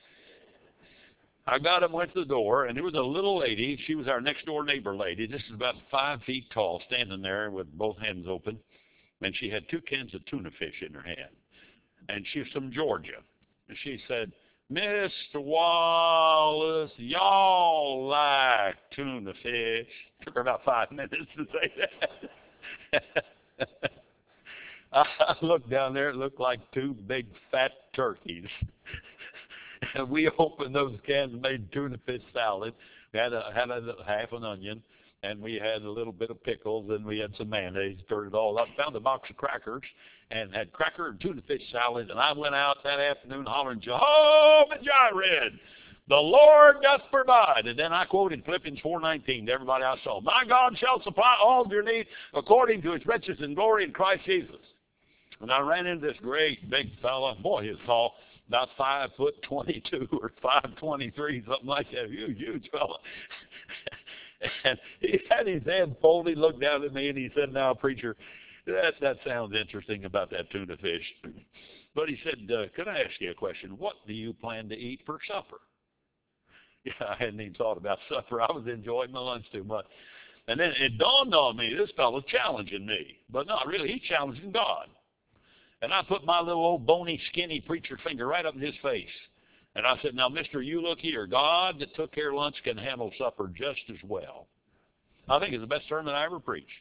I got up, went to the door, and there was a little lady. She was our next-door neighbor lady. This is about five feet tall, standing there with both hands open. And she had two cans of tuna fish in her hand. And she's from Georgia. And she said, Mister Wallace, y'all like tuna fish. Took her about five minutes to say that. I looked down there, it looked like two big fat turkeys. And we opened those cans and made tuna fish salad. We had a, had a half an onion, and we had a little bit of pickles, and we had some mayonnaise, stirred it all up, found a box of crackers, and had cracker and tuna fish salad. And I went out that afternoon hollering, Jehovah Jireh, The Lord doth provide. And then I quoted Philippians four nineteen to everybody I saw. My God shall supply all of your needs according to his riches and glory in Christ Jesus. And I ran into this great big fella. Boy, he was tall, about five foot twenty-two or five twenty-three, something like that. Huge, huge fella. And he had his head folded, looked down at me, and he said, now, preacher, that, that sounds interesting about that tuna fish. But he said, uh, could I ask you a question? What do you plan to eat for supper? Yeah, I hadn't even thought about supper. I was enjoying my lunch too much. And then it dawned on me, this fellow's challenging me. But not really, he's challenging God. And I put my little old bony, skinny preacher finger right up in his face. And I said, now, mister, you look here. God that took care of lunch can handle supper just as well. I think it's the best sermon I ever preached.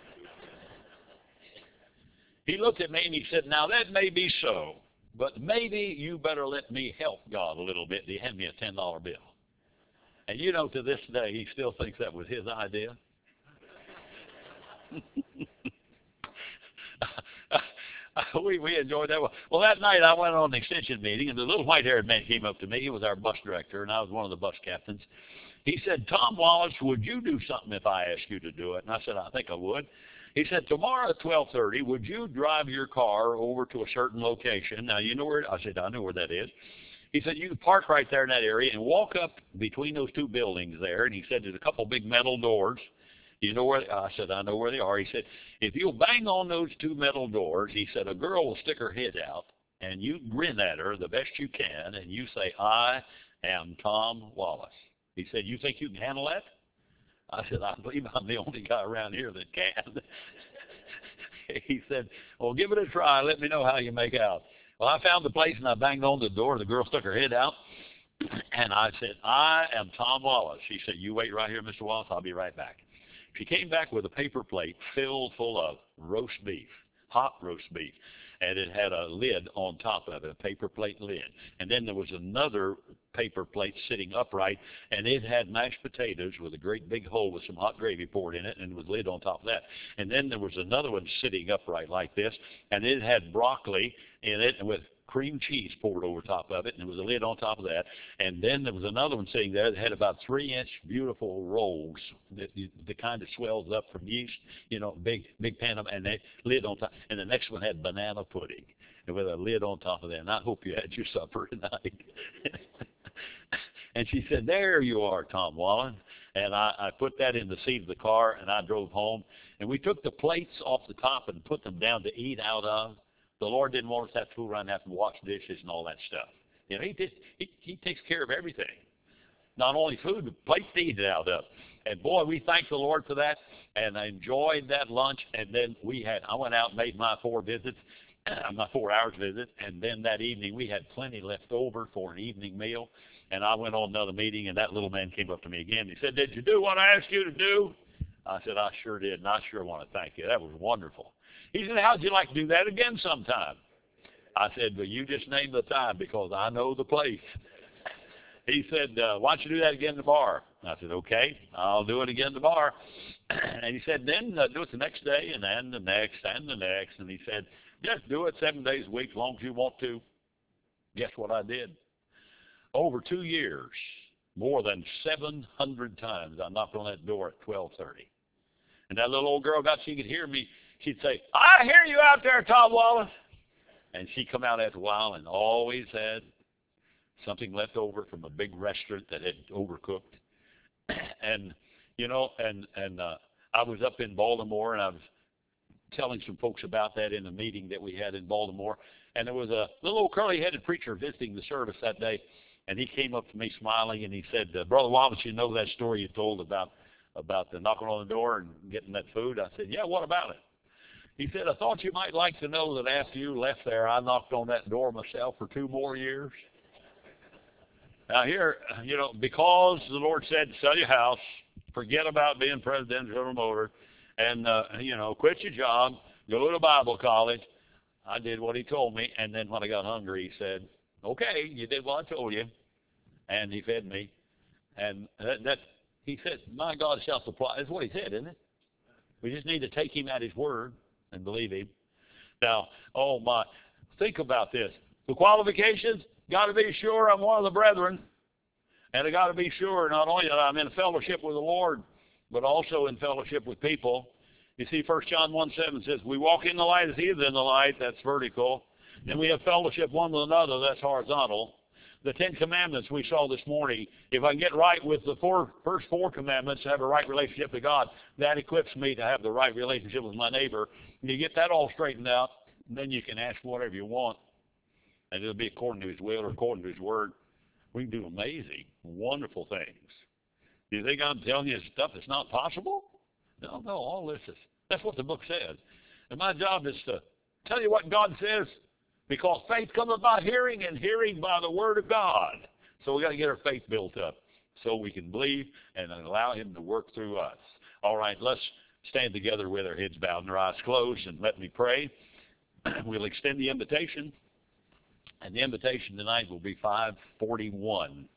He looked at me and he said, now, that may be so, but maybe you better let me help God a little bit. He handed me a ten dollar bill. And you know, to this day, he still thinks that was his idea. we we enjoyed that one. Well, that night I went on an extension meeting, and the little white-haired man came up to me. He was our bus director, and I was one of the bus captains. He said, Tom Wallace, would you do something if I asked you to do it? And I said, I think I would. He said, tomorrow at twelve thirty, would you drive your car over to a certain location? Now, you know where? I said, I know where that is. He said, you can park right there in that area and walk up between those two buildings there. And he said, there's a couple big metal doors. You know where? I said, I know where they are. He said, if you'll bang on those two metal doors, he said, a girl will stick her head out, and you grin at her the best you can, and you say, I am Tom Wallace. He said, you think you can handle that? I said, I believe I'm the only guy around here that can. He said, well, give it a try. Let me know how you make out. Well, I found the place, and I banged on the door. The girl stuck her head out, and I said, I am Tom Wallace. She said, you wait right here, Mister Wallace. I'll be right back. She came back with a paper plate filled full of roast beef, hot roast beef, and it had a lid on top of it, a paper plate lid. And then there was another paper plate sitting upright, and it had mashed potatoes with a great big hole with some hot gravy poured in it, and with a lid on top of that. And then there was another one sitting upright like this, and it had broccoli in it with cream cheese poured over top of it, and there was a lid on top of that. And then there was another one sitting there that had about three-inch beautiful rolls, that the kind that swells up from yeast, you know, big big pan of, and that lid on top. And the next one had banana pudding with a lid on top of that. And I hope you had your supper tonight. And she said, there you are, Tom Wallace. And I, I put that in the seat of the car, and I drove home. And we took the plates off the top and put them down to eat out of. The Lord didn't want us to have to fool around and have to wash dishes and all that stuff. You know, he, did, he, he takes care of everything. Not only food, but plates to eat it out of. And boy, we thank the Lord for that, and I enjoyed that lunch. And then we had, I went out and made my four visits, my four hours visit, and then that evening we had plenty left over for an evening meal. And I went on another meeting, and that little man came up to me again. He said, did you do what I asked you to do? I said, I sure did, and I sure want to thank you. That was wonderful. He said, how'd you like to do that again sometime? I said, well, you just name the time because I know the place. He said, uh, why don't you do that again in the bar? I said, okay, I'll do it again in the bar. And he said, then uh, do it the next day and then the next and the next. And he said, just do it seven days a week as long as you want to. Guess what I did? Over two years, more than seven hundred times, I knocked on that door at twelve thirty. And that little old girl got, she could hear me. She'd say, I hear you out there, Tom Wallace. And she'd come out after a while and always had something left over from a big restaurant that had overcooked. And, you know, and, and uh, I was up in Baltimore, and I was telling some folks about that in a meeting that we had in Baltimore. And there was a little old curly-headed preacher visiting the service that day. And he came up to me smiling, and he said, uh, Brother Wallace, you know that story you told about, about the knocking on the door and getting that food? I said, yeah, what about it? He said, I thought you might like to know that after you left there, I knocked on that door myself for two more years. Now here, you know, because the Lord said, sell your house, forget about being president of General Motors, and, uh, you know, quit your job, go to Bible college. I did what he told me, and then when I got hungry, he said, okay, you did what I told you, and he fed me. And that, that he said, my God shall supply. That's what he said, isn't it? We just need to take him at his word and believe him. Now, oh my, think about this. The qualifications, got to be sure I'm one of the brethren. And I got to be sure not only that I'm in fellowship with the Lord, but also in fellowship with people. You see, First John one seven says, we walk in the light as he is in the light. That's vertical. And we have fellowship one with another. That's horizontal. The Ten Commandments we saw this morning, if I can get right with the four, first four commandments, to have a right relationship with God, that equips me to have the right relationship with my neighbor. And you get that all straightened out, then you can ask whatever you want. And it'll be according to his will or according to his word. We can do amazing, wonderful things. Do you think I'm telling you stuff that's not possible? No, no, all this is, that's what the book says. And my job is to tell you what God says, because faith cometh by hearing, and hearing by the word of God. So we got to get our faith built up so we can believe and allow him to work through us. All right, let's stand together with our heads bowed and our eyes closed, and let me pray. We'll extend the invitation, and the invitation tonight will be five forty-one.